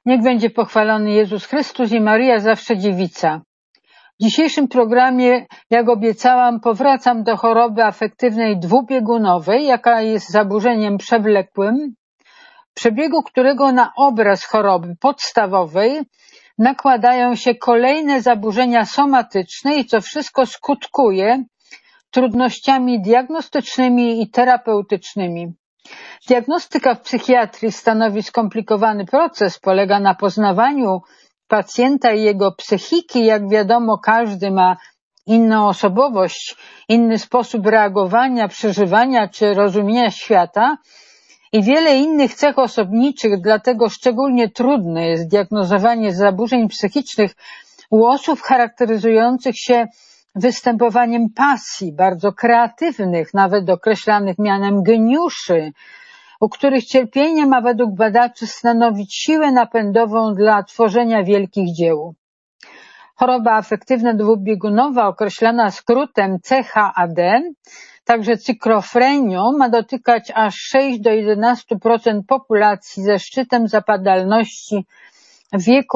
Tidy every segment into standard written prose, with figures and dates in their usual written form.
Niech będzie pochwalony Jezus Chrystus i Maryja zawsze dziewica. W dzisiejszym programie, jak obiecałam, powracam do choroby afektywnej dwubiegunowej, jaka jest zaburzeniem przewlekłym, w przebiegu którego na obraz choroby podstawowej nakładają się kolejne zaburzenia somatyczne i to wszystko skutkuje trudnościami diagnostycznymi i terapeutycznymi. Diagnostyka w psychiatrii stanowi skomplikowany proces, polega na poznawaniu pacjenta i jego psychiki. Jak wiadomo, każdy ma inną osobowość, inny sposób reagowania, przeżywania czy rozumienia świata i wiele innych cech osobniczych, dlatego szczególnie trudne jest diagnozowanie zaburzeń psychicznych u osób charakteryzujących się występowaniem pasji, bardzo kreatywnych, nawet określanych mianem geniuszy, u których cierpienie ma według badaczy stanowić siłę napędową dla tworzenia wielkich dzieł. Choroba afektywna dwubiegunowa, określana skrótem CHAD, także cyklofrenią, ma dotykać aż 6 do 11% populacji ze szczytem zapadalności w wieku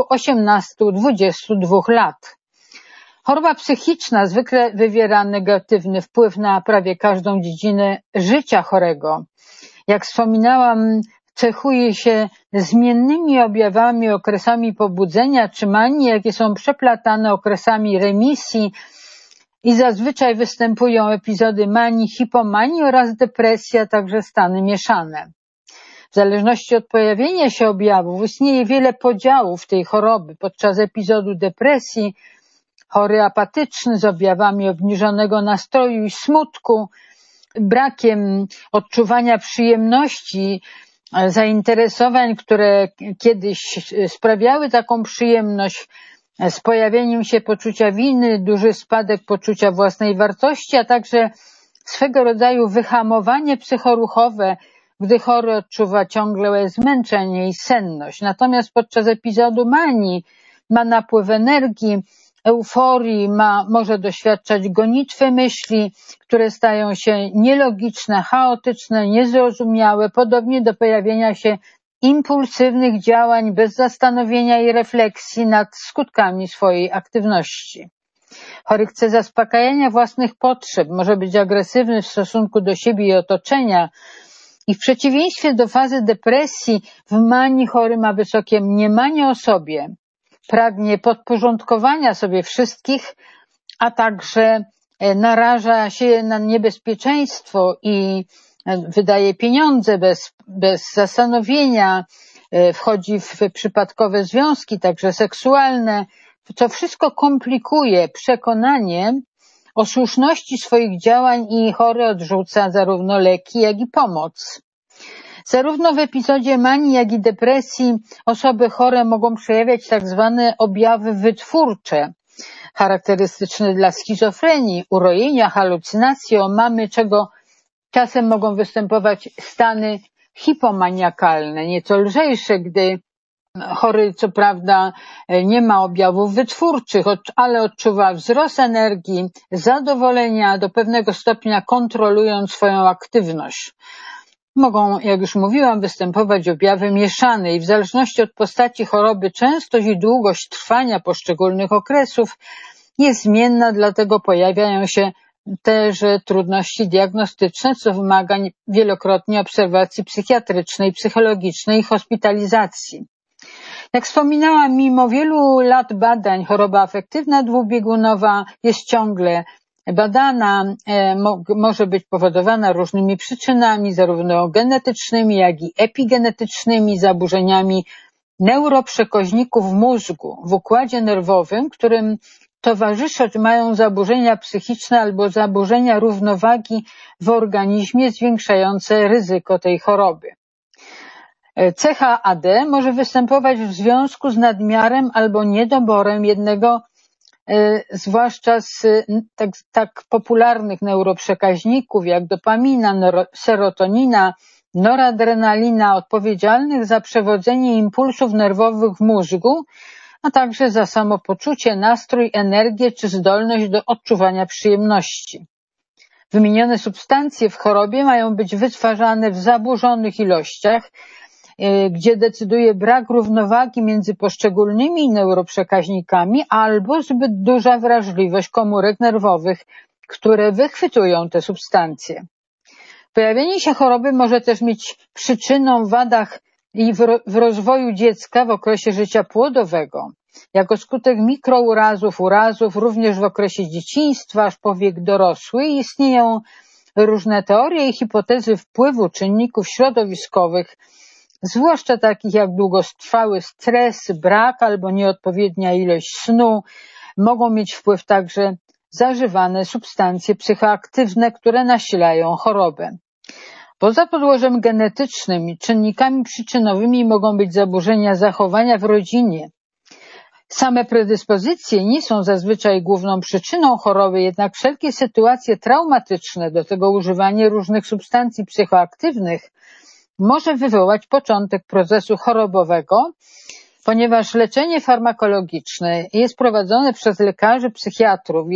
18-22 lat. Choroba psychiczna zwykle wywiera negatywny wpływ na prawie każdą dziedzinę życia chorego. Jak wspominałam, cechuje się zmiennymi objawami, okresami pobudzenia czy manii, jakie są przeplatane okresami remisji i zazwyczaj występują epizody manii, hipomanii oraz depresji, a także stany mieszane. W zależności od pojawienia się objawów istnieje wiele podziałów tej choroby. Podczas epizodu depresji chory apatyczny z objawami obniżonego nastroju i smutku, brakiem odczuwania przyjemności, zainteresowań, które kiedyś sprawiały taką przyjemność, z pojawieniem się poczucia winy, duży spadek poczucia własnej wartości, a także swego rodzaju wyhamowanie psychoruchowe, gdy chory odczuwa ciągłe zmęczenie i senność. Natomiast podczas epizodu manii ma napływ energii, euforii, może doświadczać gonitwy myśli, które stają się nielogiczne, chaotyczne, niezrozumiałe, podobnie do pojawienia się impulsywnych działań bez zastanowienia i refleksji nad skutkami swojej aktywności. Chory chce zaspokajania własnych potrzeb, może być agresywny w stosunku do siebie i otoczenia i w przeciwieństwie do fazy depresji w manii chory ma wysokie mniemanie o sobie, pragnie podporządkowania sobie wszystkich, a także naraża się na niebezpieczeństwo i wydaje pieniądze bez zastanowienia, wchodzi w przypadkowe związki, także seksualne. To wszystko komplikuje przekonanie o słuszności swoich działań i chory odrzuca zarówno leki, jak i pomoc. Zarówno w epizodzie manii, jak i depresji osoby chore mogą przejawiać tak zwane objawy wytwórcze, charakterystyczne dla schizofrenii, urojenia, halucynacji, omamy, czego czasem mogą występować stany hipomaniakalne, nieco lżejsze, gdy chory co prawda nie ma objawów wytwórczych, ale odczuwa wzrost energii, zadowolenia, do pewnego stopnia kontrolując swoją aktywność. Mogą, jak już mówiłam, występować objawy mieszane i w zależności od postaci choroby częstość i długość trwania poszczególnych okresów jest zmienna, dlatego pojawiają się też trudności diagnostyczne, co wymaga wielokrotnie obserwacji psychiatrycznej, psychologicznej i hospitalizacji. Jak wspominałam, mimo wielu lat badań choroba afektywna dwubiegunowa jest ciągle badana, może być powodowana różnymi przyczynami, zarówno genetycznymi, jak i epigenetycznymi, zaburzeniami neuroprzekaźników mózgu w układzie nerwowym, którym towarzyszyć mają zaburzenia psychiczne albo zaburzenia równowagi w organizmie zwiększające ryzyko tej choroby. CHAD może występować w związku z nadmiarem albo niedoborem jednego zwłaszcza z tak popularnych neuroprzekaźników jak dopamina, serotonina, noradrenalina, odpowiedzialnych za przewodzenie impulsów nerwowych w mózgu, a także za samopoczucie, nastrój, energię czy zdolność do odczuwania przyjemności. Wymienione substancje w chorobie mają być wytwarzane w zaburzonych ilościach gdzie decyduje brak równowagi między poszczególnymi neuroprzekaźnikami albo zbyt duża wrażliwość komórek nerwowych, które wychwytują te substancje. Pojawienie się choroby może też mieć przyczyną w wadach i w rozwoju dziecka w okresie życia płodowego. Jako skutek mikrourazów, urazów, również w okresie dzieciństwa, aż po wiek dorosły, istnieją różne teorie i hipotezy wpływu czynników środowiskowych, zwłaszcza takich jak długotrwały stres, brak albo nieodpowiednia ilość snu. Mogą mieć wpływ także zażywane substancje psychoaktywne, które nasilają chorobę. Poza podłożem genetycznym i czynnikami przyczynowymi mogą być zaburzenia zachowania w rodzinie. Same predyspozycje nie są zazwyczaj główną przyczyną choroby, jednak wszelkie sytuacje traumatyczne, do tego używanie różnych substancji psychoaktywnych, może wywołać początek procesu chorobowego, ponieważ leczenie farmakologiczne jest prowadzone przez lekarzy psychiatrów,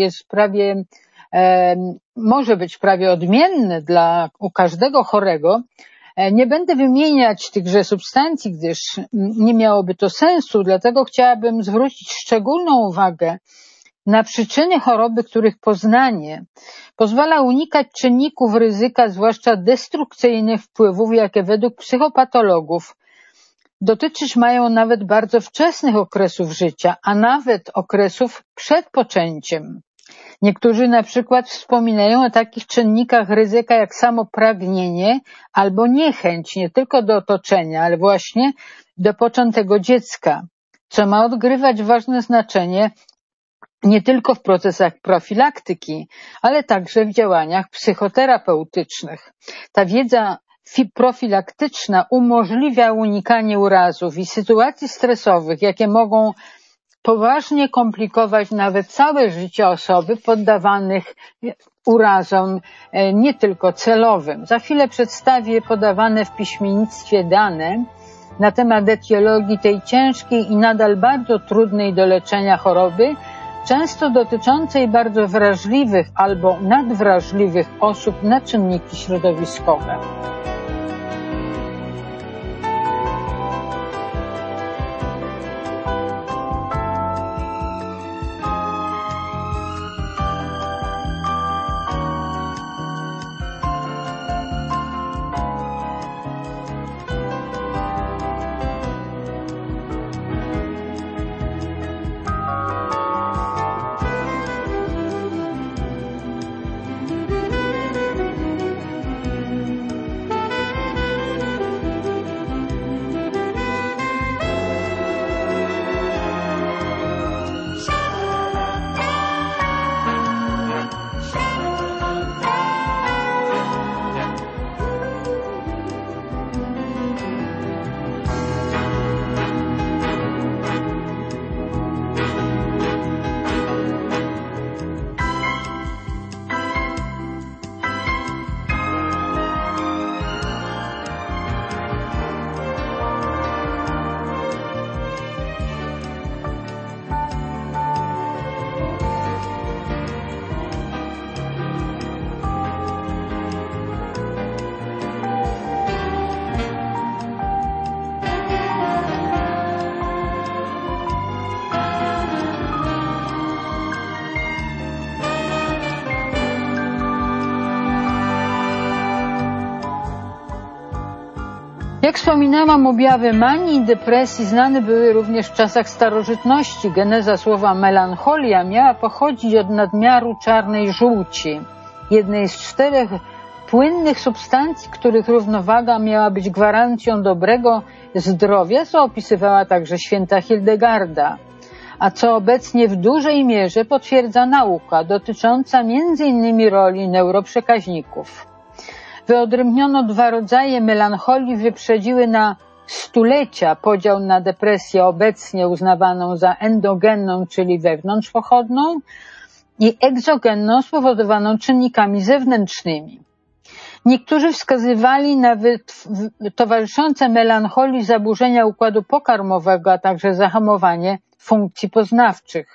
może być prawie odmienne u każdego chorego. Nie będę wymieniać tychże substancji, gdyż nie miałoby to sensu, dlatego chciałabym zwrócić szczególną uwagę na przyczyny choroby, których poznanie pozwala unikać czynników ryzyka, zwłaszcza destrukcyjnych wpływów, jakie według psychopatologów dotyczyć mają nawet bardzo wczesnych okresów życia, a nawet okresów przed poczęciem. Niektórzy na przykład wspominają o takich czynnikach ryzyka jak samo pragnienie albo niechęć nie tylko do otoczenia, ale właśnie do poczętego dziecka, co ma odgrywać ważne znaczenie nie tylko w procesach profilaktyki, ale także w działaniach psychoterapeutycznych. Ta wiedza profilaktyczna umożliwia unikanie urazów i sytuacji stresowych, jakie mogą poważnie komplikować nawet całe życie osoby poddawanych urazom, nie tylko celowym. Za chwilę przedstawię podawane w piśmiennictwie dane na temat etiologii tej ciężkiej i nadal bardzo trudnej do leczenia choroby, często dotyczącej bardzo wrażliwych albo nadwrażliwych osób na czynniki środowiskowe. Jak wspominałam, objawy manii i depresji znane były również w czasach starożytności. Geneza słowa melancholia miała pochodzić od nadmiaru czarnej żółci, jednej z 4 płynnych substancji, których równowaga miała być gwarancją dobrego zdrowia, co opisywała także święta Hildegarda, a co obecnie w dużej mierze potwierdza nauka dotycząca m.in. roli neuroprzekaźników. Wyodrębniono 2 rodzaje melancholii, wyprzedziły na stulecia podział na depresję obecnie uznawaną za endogenną, czyli wewnątrzpochodną, i egzogenną, spowodowaną czynnikami zewnętrznymi. Niektórzy wskazywali na towarzyszące melancholii zaburzenia układu pokarmowego, a także zahamowanie funkcji poznawczych.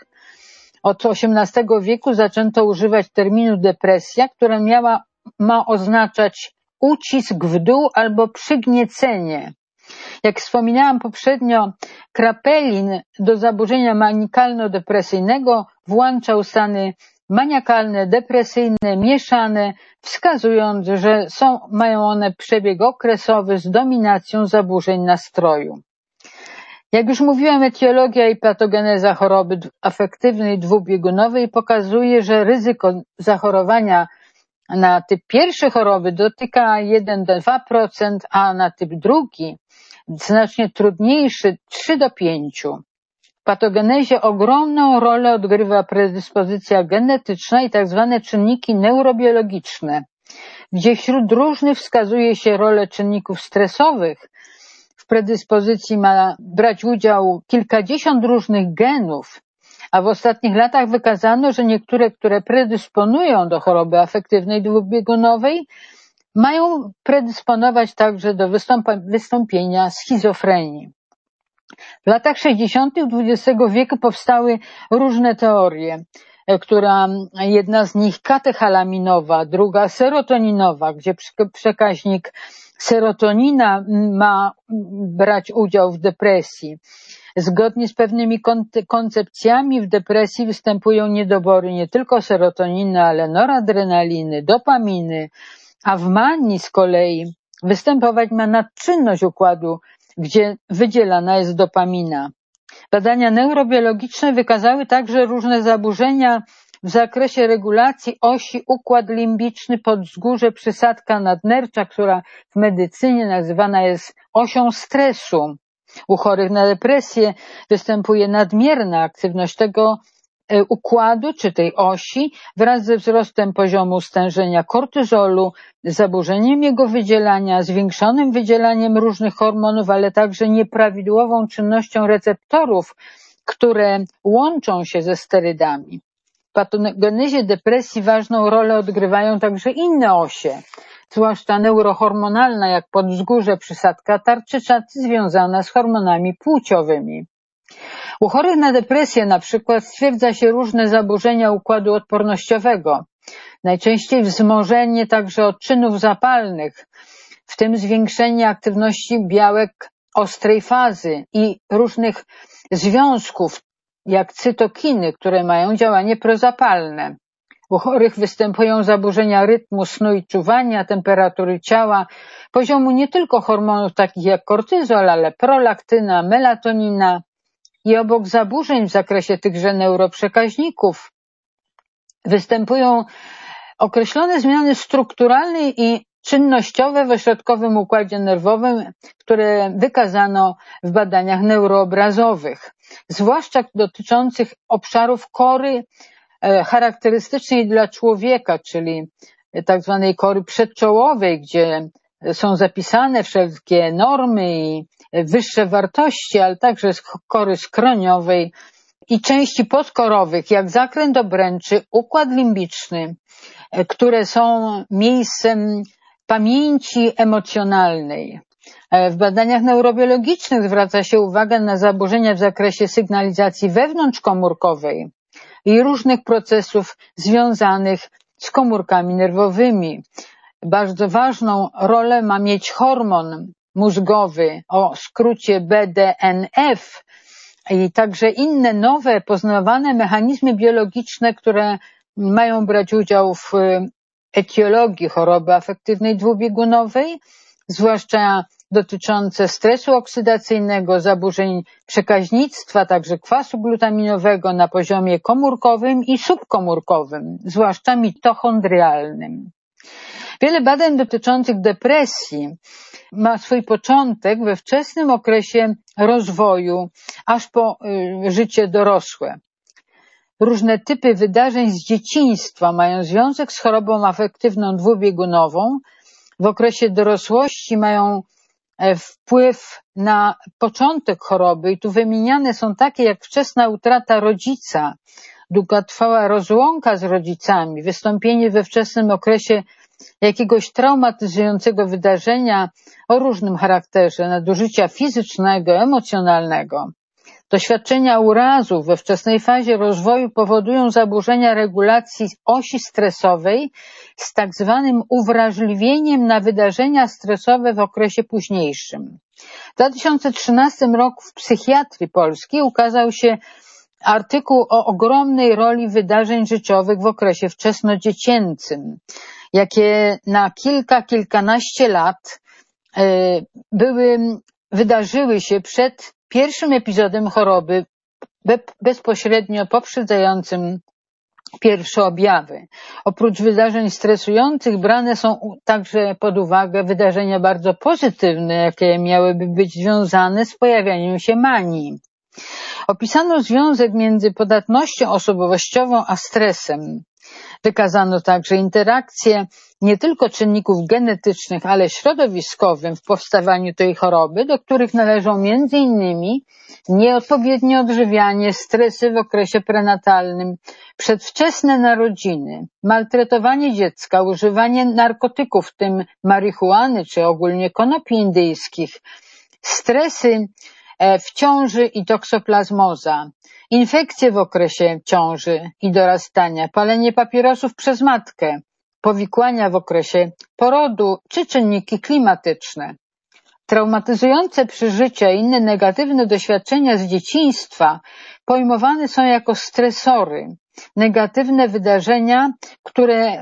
Od XVIII wieku zaczęto używać terminu depresja, która ma oznaczać ucisk w dół albo przygniecenie. Jak wspominałam poprzednio, Krapelin do zaburzenia maniakalno-depresyjnego włączał stany maniakalne, depresyjne, mieszane, wskazując, że mają one przebieg okresowy z dominacją zaburzeń nastroju. Jak już mówiłam, etiologia i patogeneza choroby afektywnej dwubiegunowej pokazuje, że ryzyko zachorowania na typ pierwszy choroby dotyka 1–2%, a na typ drugi znacznie trudniejszy 3–5%. W patogenezie ogromną rolę odgrywa predyspozycja genetyczna i tak zwane czynniki neurobiologiczne, gdzie wśród różnych wskazuje się rolę czynników stresowych. W predyspozycji ma brać udział kilkadziesiąt różnych genów, a w ostatnich latach wykazano, że niektóre, które predysponują do choroby afektywnej dwubiegunowej, mają predysponować także do wystąpienia schizofrenii. W latach 60. XX wieku powstały różne teorie, jedna z nich katechalaminowa, druga serotoninowa, gdzie przekaźnik serotonina ma brać udział w depresji. Zgodnie z pewnymi koncepcjami w depresji występują niedobory nie tylko serotoniny, ale noradrenaliny, dopaminy, a w manii z kolei występować ma nadczynność układu, gdzie wydzielana jest dopamina. Badania neurobiologiczne wykazały także różne zaburzenia w zakresie regulacji osi układ limbiczny, podzgórze przysadka nadnercza, która w medycynie nazywana jest osią stresu. U chorych na depresję występuje nadmierna aktywność tego układu czy tej osi wraz ze wzrostem poziomu stężenia kortyzolu, zaburzeniem jego wydzielania, zwiększonym wydzielaniem różnych hormonów, ale także nieprawidłową czynnością receptorów, które łączą się ze sterydami. W patogenezie depresji ważną rolę odgrywają także inne osie, zwłaszcza neurohormonalna, jak podzgórze przysadka tarczycza związana z hormonami płciowymi. U chorych na depresję na przykład stwierdza się różne zaburzenia układu odpornościowego, najczęściej wzmożenie także odczynów zapalnych, w tym zwiększenie aktywności białek ostrej fazy i różnych związków, jak cytokiny, które mają działanie prozapalne. U chorych występują zaburzenia rytmu snu i czuwania, temperatury ciała, poziomu nie tylko hormonów takich jak kortyzol, ale prolaktyna, melatonina. I obok zaburzeń w zakresie tychże neuroprzekaźników występują określone zmiany strukturalne i czynnościowe w ośrodkowym układzie nerwowym, które wykazano w badaniach neuroobrazowych, zwłaszcza dotyczących obszarów kory charakterystycznej dla człowieka, czyli tak zwanej kory przedczołowej, gdzie są zapisane wszelkie normy i wyższe wartości, ale także z kory skroniowej i części podkorowych, jak zakręt obręczy, układ limbiczny, które są miejscem pamięci emocjonalnej. W badaniach neurobiologicznych zwraca się uwagę na zaburzenia w zakresie sygnalizacji wewnątrzkomórkowej i różnych procesów związanych z komórkami nerwowymi. Bardzo ważną rolę ma mieć hormon mózgowy o skrócie BDNF i także inne nowe poznawane mechanizmy biologiczne, które mają brać udział w etiologii choroby afektywnej dwubiegunowej, zwłaszcza dotyczące stresu oksydacyjnego, zaburzeń przekaźnictwa, także kwasu glutaminowego na poziomie komórkowym i subkomórkowym, zwłaszcza mitochondrialnym. Wiele badań dotyczących depresji ma swój początek we wczesnym okresie rozwoju, aż po życie dorosłe. Różne typy wydarzeń z dzieciństwa mają związek z chorobą afektywną dwubiegunową. W okresie dorosłości mają wpływ na początek choroby i tu wymieniane są takie jak wczesna utrata rodzica, długotrwała rozłąka z rodzicami, wystąpienie we wczesnym okresie jakiegoś traumatyzującego wydarzenia o różnym charakterze, nadużycia fizycznego, emocjonalnego. Doświadczenia urazów we wczesnej fazie rozwoju powodują zaburzenia regulacji osi stresowej z tak zwanym uwrażliwieniem na wydarzenia stresowe w okresie późniejszym. W 2013 roku w Psychiatrii Polskiej ukazał się artykuł o ogromnej roli wydarzeń życiowych w okresie wczesnodziecięcym, jakie na kilkanaście lat wydarzyły się przed pierwszym epizodem choroby, bezpośrednio poprzedzającym pierwsze objawy. Oprócz wydarzeń stresujących brane są także pod uwagę wydarzenia bardzo pozytywne, jakie miałyby być związane z pojawianiem się manii. Opisano związek między podatnością osobowościową a stresem. Wykazano także interakcje nie tylko czynników genetycznych, ale środowiskowych w powstawaniu tej choroby, do których należą m.in. nieodpowiednie odżywianie, stresy w okresie prenatalnym, przedwczesne narodziny, maltretowanie dziecka, używanie narkotyków, w tym marihuany czy ogólnie konopi indyjskich, stresy w ciąży i toksoplazmoza, infekcje w okresie ciąży i dorastania, palenie papierosów przez matkę, powikłania w okresie porodu czy czynniki klimatyczne. Traumatyzujące przeżycia i inne negatywne doświadczenia z dzieciństwa pojmowane są jako stresory, negatywne wydarzenia, które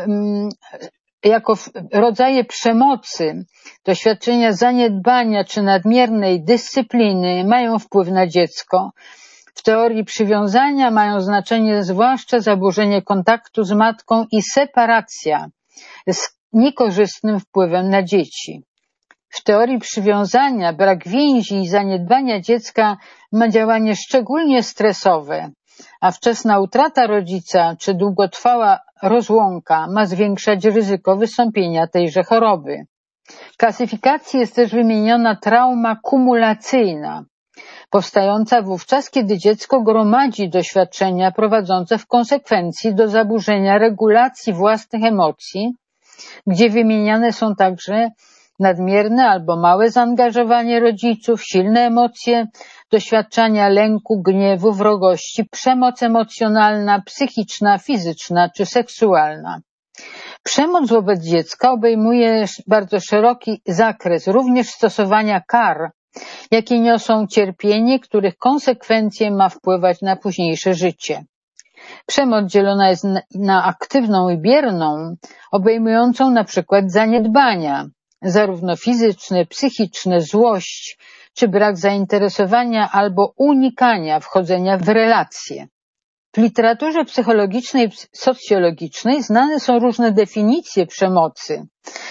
jako rodzaje przemocy, doświadczenia zaniedbania czy nadmiernej dyscypliny mają wpływ na dziecko. W teorii przywiązania mają znaczenie zwłaszcza zaburzenie kontaktu z matką i separacja z niekorzystnym wpływem na dzieci. W teorii przywiązania brak więzi i zaniedbania dziecka ma działanie szczególnie stresowe, a wczesna utrata rodzica czy długotrwała rozłąka ma zwiększać ryzyko wystąpienia tejże choroby. W klasyfikacji jest też wymieniona trauma kumulacyjna, powstająca wówczas, kiedy dziecko gromadzi doświadczenia prowadzące w konsekwencji do zaburzenia regulacji własnych emocji, gdzie wymieniane są także nadmierne albo małe zaangażowanie rodziców, silne emocje, doświadczania lęku, gniewu, wrogości, przemoc emocjonalna, psychiczna, fizyczna czy seksualna. Przemoc wobec dziecka obejmuje bardzo szeroki zakres również stosowania kar, jakie niosą cierpienie, których konsekwencje ma wpływać na późniejsze życie. Przemoc dzielona jest na aktywną i bierną, obejmującą na przykład zaniedbania, zarówno fizyczne, psychiczne, złość czy brak zainteresowania albo unikania wchodzenia w relacje. W literaturze psychologicznej i socjologicznej znane są różne definicje przemocy.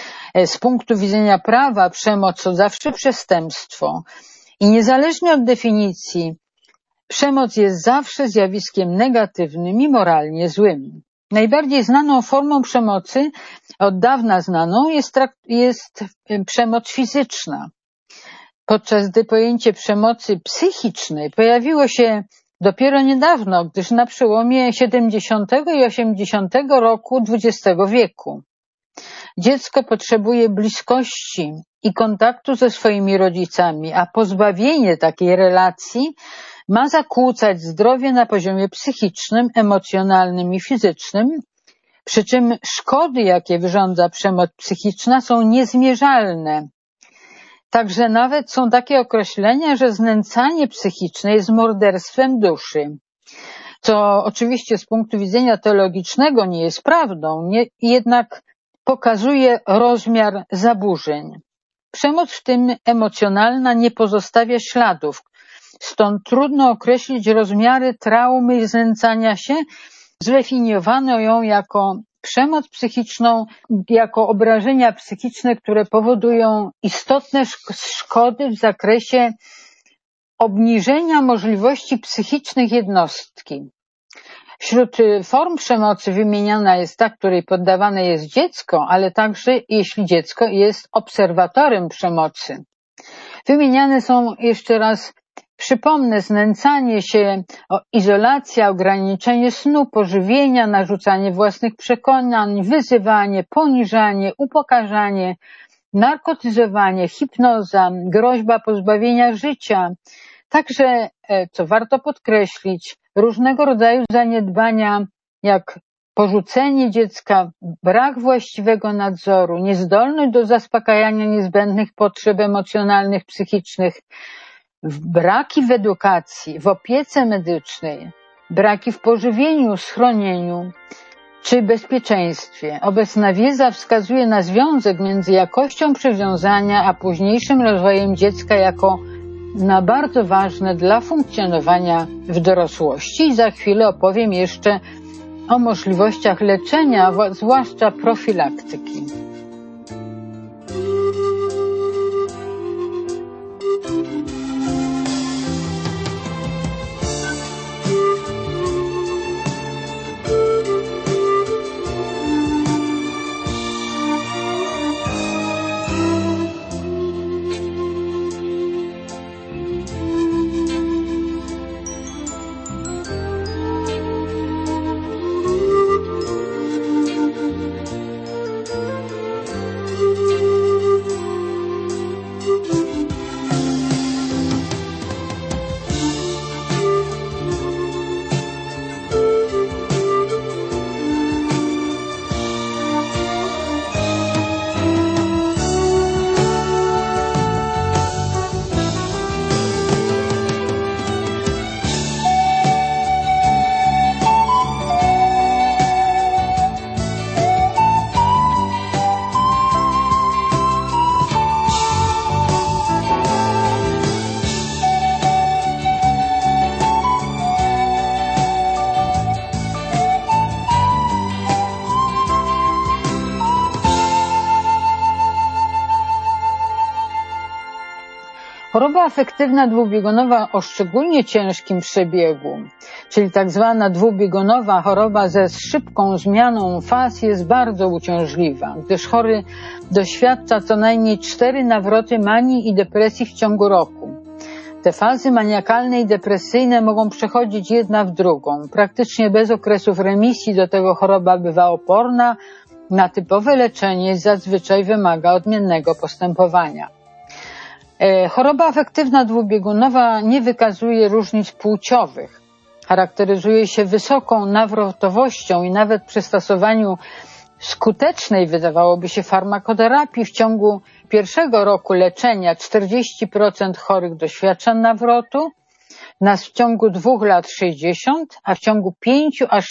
Z punktu widzenia prawa przemoc to zawsze przestępstwo i niezależnie od definicji przemoc jest zawsze zjawiskiem negatywnym i moralnie złym. Najbardziej znaną formą przemocy, od dawna znaną, jest przemoc fizyczna, podczas gdy pojęcie przemocy psychicznej pojawiło się dopiero niedawno, gdyż na przełomie 70 i 80 roku XX wieku. Dziecko potrzebuje bliskości i kontaktu ze swoimi rodzicami, a pozbawienie takiej relacji ma zakłócać zdrowie na poziomie psychicznym, emocjonalnym i fizycznym, przy czym szkody, jakie wyrządza przemoc psychiczna, są niezmierzalne. Także nawet są takie określenia, że znęcanie psychiczne jest morderstwem duszy, co oczywiście z punktu widzenia teologicznego nie jest prawdą, jednak pokazuje rozmiar zaburzeń. Przemoc, w tym emocjonalna, nie pozostawia śladów, stąd trudno określić rozmiary traumy i znęcania się. Zdefiniowano ją jako przemoc psychiczną, jako obrażenia psychiczne, które powodują istotne szkody w zakresie obniżenia możliwości psychicznych jednostki. Wśród form przemocy wymieniana jest ta, której poddawane jest dziecko, ale także jeśli dziecko jest obserwatorem przemocy. Wymieniane są, jeszcze raz przypomnę, znęcanie się, izolacja, ograniczenie snu, pożywienia, narzucanie własnych przekonań, wyzywanie, poniżanie, upokarzanie, narkotyzowanie, hipnoza, groźba pozbawienia życia. Także, co warto podkreślić, różnego rodzaju zaniedbania, jak porzucenie dziecka, brak właściwego nadzoru, niezdolność do zaspokajania niezbędnych potrzeb emocjonalnych, psychicznych, braki w edukacji, w opiece medycznej, braki w pożywieniu, schronieniu czy bezpieczeństwie. Obecna wiedza wskazuje na związek między jakością przywiązania a późniejszym rozwojem dziecka jako na bardzo ważne dla funkcjonowania w dorosłości. I za chwilę opowiem jeszcze o możliwościach leczenia, zwłaszcza profilaktyki. Choroba afektywna dwubiegunowa o szczególnie ciężkim przebiegu, czyli tak zwana dwubiegunowa choroba ze szybką zmianą faz, jest bardzo uciążliwa, gdyż chory doświadcza co najmniej 4 nawroty manii i depresji w ciągu roku. Te fazy maniakalne i depresyjne mogą przechodzić jedna w drugą, praktycznie bez okresów remisji. Do tego choroba bywa oporna na typowe leczenie, zazwyczaj wymaga odmiennego postępowania. Choroba afektywna dwubiegunowa nie wykazuje różnic płciowych. Charakteryzuje się wysoką nawrotowością i nawet przy stosowaniu skutecznej, wydawałoby się, farmakoterapii w ciągu pierwszego roku leczenia 40% chorych doświadcza nawrotu, w ciągu 2 lat 60%, a w ciągu 5 aż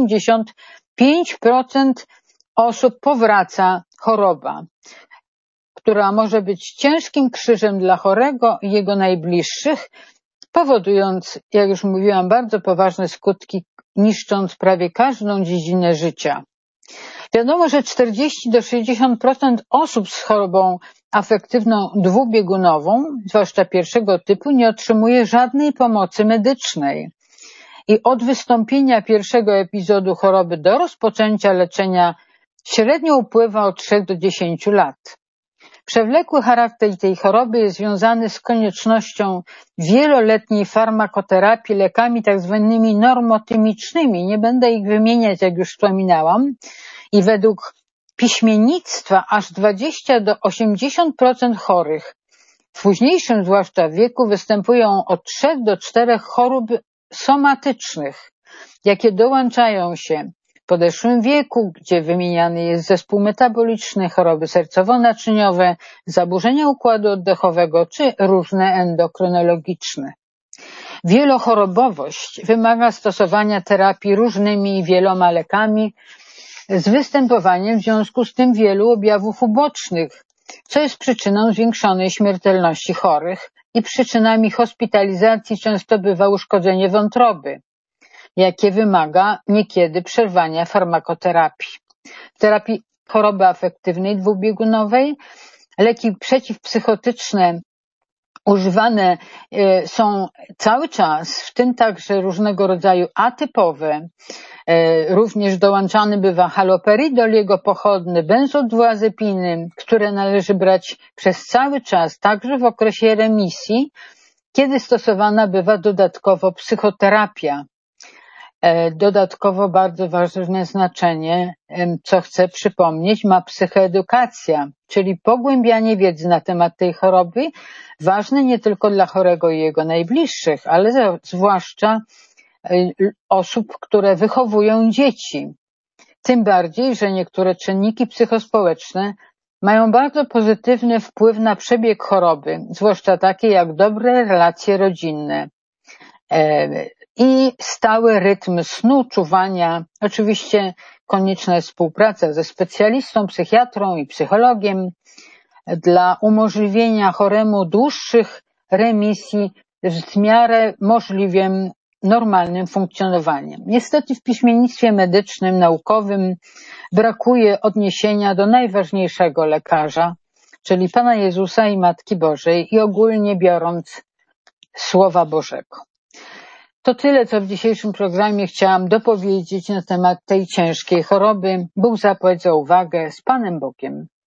75% osób powraca choroba, która może być ciężkim krzyżem dla chorego i jego najbliższych, powodując, jak już mówiłam, bardzo poważne skutki, niszcząc prawie każdą dziedzinę życia. Wiadomo, że 40 do 60% osób z chorobą afektywną dwubiegunową, zwłaszcza pierwszego typu, nie otrzymuje żadnej pomocy medycznej. I od wystąpienia pierwszego epizodu choroby do rozpoczęcia leczenia średnio upływa od 3 do 10 lat. Przewlekły charakter tej choroby jest związany z koniecznością wieloletniej farmakoterapii lekami tak zwanymi normotymicznymi. Nie będę ich wymieniać, jak już wspominałam. I według piśmiennictwa aż 20 do 80% chorych w późniejszym zwłaszcza wieku występują od 3 do 4 chorób somatycznych, jakie dołączają się w podeszłym wieku, gdzie wymieniany jest zespół metaboliczny, choroby sercowo-naczyniowe, zaburzenia układu oddechowego czy różne endokrynologiczne. Wielochorobowość wymaga stosowania terapii różnymi i wieloma lekami z występowaniem w związku z tym wielu objawów ubocznych, co jest przyczyną zwiększonej śmiertelności chorych i przyczynami hospitalizacji często bywa uszkodzenie wątroby, jakie wymaga niekiedy przerwania farmakoterapii. W terapii choroby afektywnej dwubiegunowej leki przeciwpsychotyczne używane są cały czas, w tym także różnego rodzaju atypowe. Również dołączany bywa haloperidol, jego pochodny, benzodiazepiny, które należy brać przez cały czas, także w okresie remisji, kiedy stosowana bywa dodatkowo psychoterapia. Dodatkowo bardzo ważne znaczenie, co chcę przypomnieć, ma psychoedukacja, czyli pogłębianie wiedzy na temat tej choroby, ważne nie tylko dla chorego i jego najbliższych, ale zwłaszcza osób, które wychowują dzieci. Tym bardziej, że niektóre czynniki psychospołeczne mają bardzo pozytywny wpływ na przebieg choroby, zwłaszcza takie jak dobre relacje rodzinne i stały rytm snu, czuwania. Oczywiście konieczna jest współpraca ze specjalistą, psychiatrą i psychologiem dla umożliwienia choremu dłuższych remisji z miarę możliwym normalnym funkcjonowaniem. Niestety w piśmiennictwie medycznym, naukowym brakuje odniesienia do najważniejszego lekarza, czyli Pana Jezusa i Matki Bożej i ogólnie biorąc Słowa Bożego. To tyle, co w dzisiejszym programie chciałam dopowiedzieć na temat tej ciężkiej choroby. Bóg zapłać za uwagę. Z Panem Bogiem.